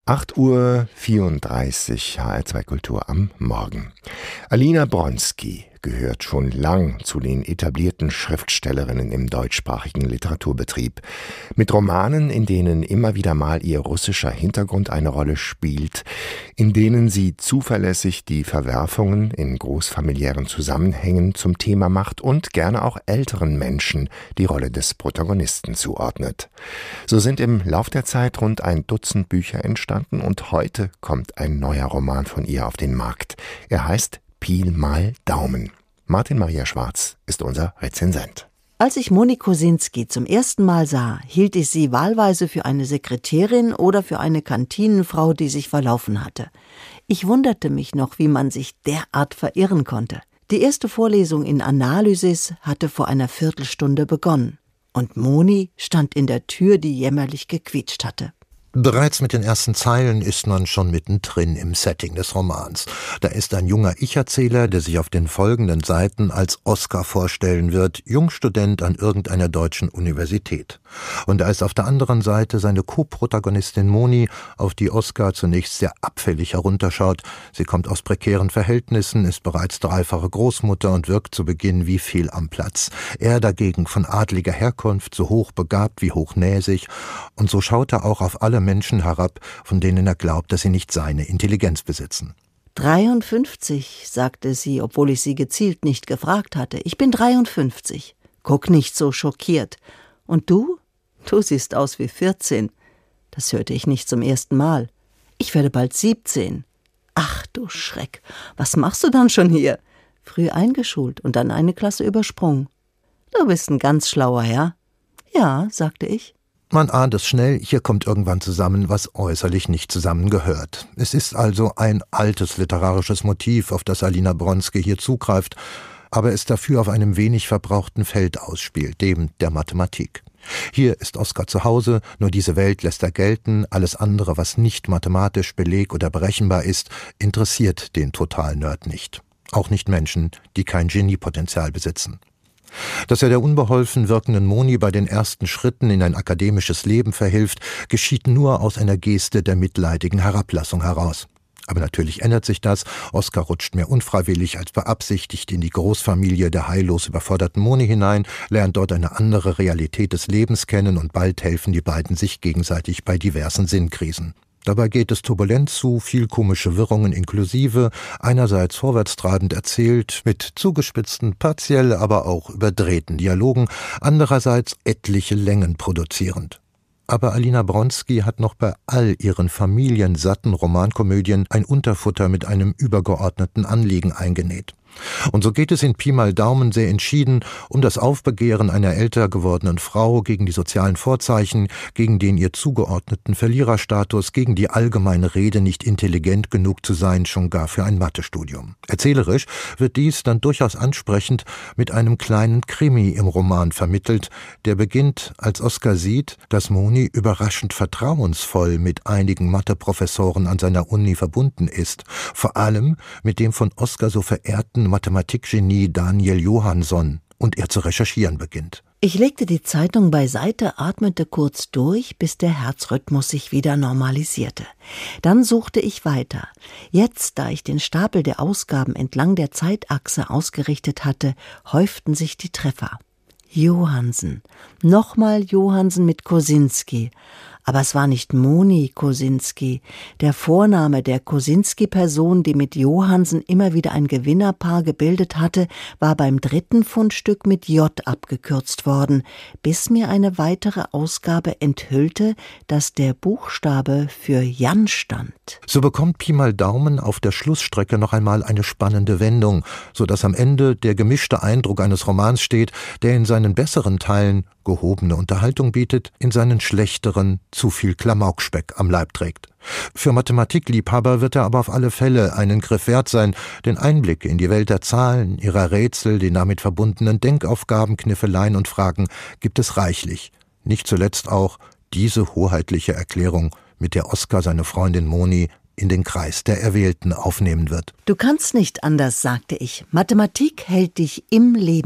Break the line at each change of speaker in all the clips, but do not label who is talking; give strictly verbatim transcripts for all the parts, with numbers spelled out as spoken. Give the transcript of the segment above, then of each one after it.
acht Uhr vierunddreißig, H R zwei Kultur am Morgen. Alina Bronski gehört schon lang zu den etablierten Schriftstellerinnen im deutschsprachigen Literaturbetrieb. Mit Romanen, in denen immer wieder mal ihr russischer Hintergrund eine Rolle spielt, in denen sie zuverlässig die Verwerfungen in großfamiliären Zusammenhängen zum Thema macht und gerne auch älteren Menschen die Rolle des Protagonisten zuordnet. So sind im Lauf der Zeit rund ein Dutzend Bücher entstanden und heute kommt ein neuer Roman von ihr auf den Markt. Er heißt Pi mal Daumen. Martin Maria Schwarz ist unser Rezensent.
Als ich Moni Kosinski zum ersten Mal sah, hielt ich sie wahlweise für eine Sekretärin oder für eine Kantinenfrau, die sich verlaufen hatte. Ich wunderte mich noch, wie man sich derart verirren konnte. Die erste Vorlesung in Analysis hatte vor einer Viertelstunde begonnen. Und Moni stand in der Tür, die jämmerlich gequietscht hatte.
Bereits mit den ersten Zeilen ist man schon mittendrin im Setting des Romans. Da ist ein junger Ich-Erzähler, der sich auf den folgenden Seiten als Oskar vorstellen wird, Jungstudent an irgendeiner deutschen Universität. Und da ist auf der anderen Seite seine Co-Protagonistin Moni, auf die Oskar zunächst sehr abfällig herunterschaut. Sie kommt aus prekären Verhältnissen, ist bereits dreifache Großmutter und wirkt zu Beginn wie fehl am Platz. Er dagegen von adliger Herkunft, so hochbegabt wie hochnäsig. Und so schaut er auch auf alle Menschen herab, von denen er glaubt, dass sie nicht seine Intelligenz besitzen.
dreiundfünfzig, sagte sie, obwohl ich sie gezielt nicht gefragt hatte. Ich bin dreiundfünfzig. Guck nicht so schockiert. Und du? Du siehst aus wie vierzehn. Das hörte ich nicht zum ersten Mal. Ich werde bald siebzehn. Ach du Schreck, was machst du dann schon hier? Früh eingeschult und dann eine Klasse übersprungen. Du bist ein ganz schlauer Herr. Ja, sagte ich.
Man ahnt es schnell, hier kommt irgendwann zusammen, was äußerlich nicht zusammengehört. Es ist also ein altes literarisches Motiv, auf das Alina Bronski hier zugreift, aber es dafür auf einem wenig verbrauchten Feld ausspielt, dem der Mathematik. Hier ist Oskar zu Hause, nur diese Welt lässt er gelten, alles andere, was nicht mathematisch beleg- oder berechenbar ist, interessiert den Total-Nerd nicht. Auch nicht Menschen, die kein Geniepotenzial besitzen. Dass er der unbeholfen wirkenden Moni bei den ersten Schritten in ein akademisches Leben verhilft, geschieht nur aus einer Geste der mitleidigen Herablassung heraus. Aber natürlich ändert sich das. Oskar rutscht mehr unfreiwillig als beabsichtigt in die Großfamilie der heillos überforderten Moni hinein, lernt dort eine andere Realität des Lebens kennen und bald helfen die beiden sich gegenseitig bei diversen Sinnkrisen. Dabei geht es turbulent zu, viel komische Wirrungen inklusive, einerseits vorwärtstreibend erzählt, mit zugespitzten, partiell aber auch überdrehten Dialogen, andererseits etliche Längen produzierend. Aber Alina Bronski hat noch bei all ihren familiensatten Romankomödien ein Unterfutter mit einem übergeordneten Anliegen eingenäht. Und so geht es in Pi mal Daumen sehr entschieden um das Aufbegehren einer älter gewordenen Frau gegen die sozialen Vorzeichen, gegen den ihr zugeordneten Verliererstatus, gegen die allgemeine Rede, nicht intelligent genug zu sein, schon gar für ein Mathestudium. Erzählerisch wird dies dann durchaus ansprechend mit einem kleinen Krimi im Roman vermittelt, der beginnt, als Oskar sieht, dass Moni überraschend vertrauensvoll mit einigen Matheprofessoren an seiner Uni verbunden ist, vor allem mit dem von Oskar so verehrten Mathematikgenie Daniel Johansson, und er zu recherchieren beginnt.
Ich legte die Zeitung beiseite, atmete kurz durch, bis der Herzrhythmus sich wieder normalisierte. Dann suchte ich weiter. Jetzt, da ich den Stapel der Ausgaben entlang der Zeitachse ausgerichtet hatte, häuften sich die Treffer. Johansen. Nochmal Johansen mit Kosinski. Aber es war nicht Moni Kosinski. Der Vorname der Kosinski-Person, die mit Johansen immer wieder ein Gewinnerpaar gebildet hatte, war beim dritten Fundstück mit J abgekürzt worden, bis mir eine weitere Ausgabe enthüllte, dass der Buchstabe für Jan stand.
So bekommt Pi mal Daumen auf der Schlussstrecke noch einmal eine spannende Wendung, so dass am Ende der gemischte Eindruck eines Romans steht, der in seinen besseren Teilen gehobene Unterhaltung bietet, in seinen schlechteren zu viel Klamaukspeck am Leib trägt. Für Mathematikliebhaber wird er aber auf alle Fälle einen Griff wert sein, denn Einblicke in die Welt der Zahlen, ihrer Rätsel, den damit verbundenen Denkaufgaben, Kniffeleien und Fragen gibt es reichlich. Nicht zuletzt auch diese hoheitliche Erklärung, mit der Oskar seine Freundin Moni in den Kreis der Erwählten aufnehmen wird.
Du kannst nicht anders, sagte ich. Mathematik hält dich im Leben.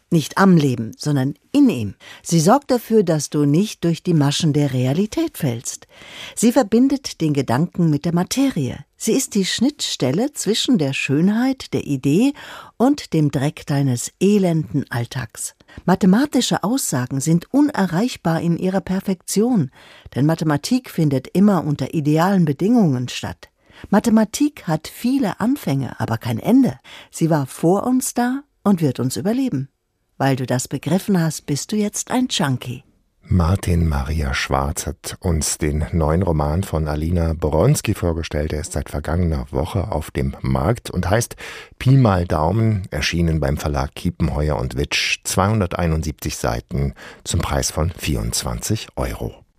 Nicht am Leben, sondern in ihm. Sie sorgt dafür, dass du nicht durch die Maschen der Realität fällst. Sie verbindet den Gedanken mit der Materie. Sie ist die Schnittstelle zwischen der Schönheit der Idee und dem Dreck deines elenden Alltags. Mathematische Aussagen sind unerreichbar in ihrer Perfektion, denn Mathematik findet immer unter idealen Bedingungen statt. Mathematik hat viele Anfänge, aber kein Ende. Sie war vor uns da und wird uns überleben. Weil du das begriffen hast, bist du jetzt ein Junkie.
Martin Maria Schwarz hat uns den neuen Roman von Alina Bronski vorgestellt. Er ist seit vergangener Woche auf dem Markt und heißt Pi mal Daumen, erschienen beim Verlag Kiepenheuer und Witsch, zweihunderteinundsiebzig Seiten zum Preis von vierundzwanzig Euro.